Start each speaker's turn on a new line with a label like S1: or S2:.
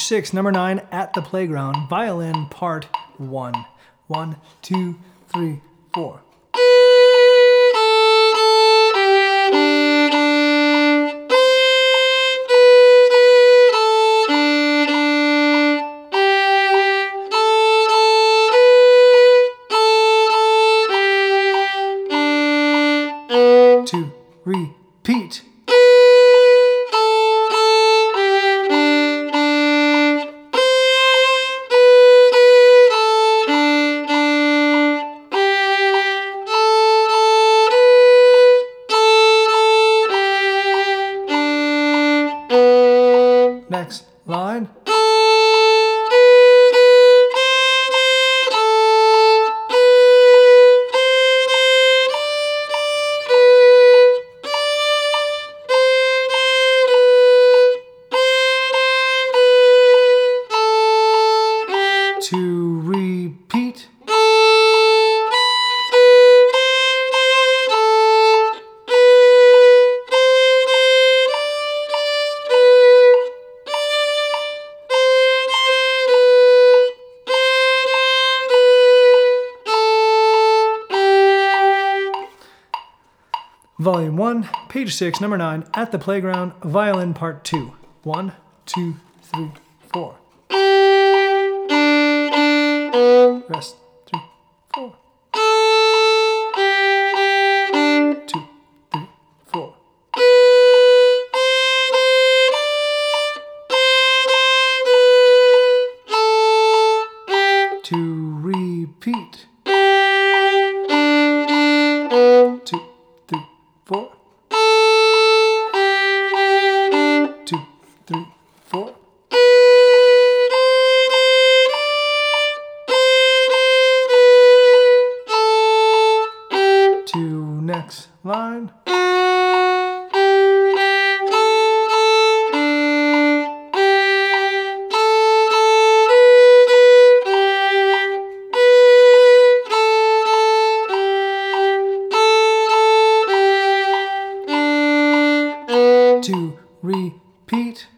S1: 6, number 9, At the Playground, violin part 1. 1, 2, 3, 4. To repeat. Next line. To repeat. Volume 1, page 6, number 9, At the Playground, violin part 2. 1, 2, 3, 4. Rest, 3, 4. 2, 3, 4. To repeat. 2, 3, 4. 2, 3, 4. To next line. To repeat.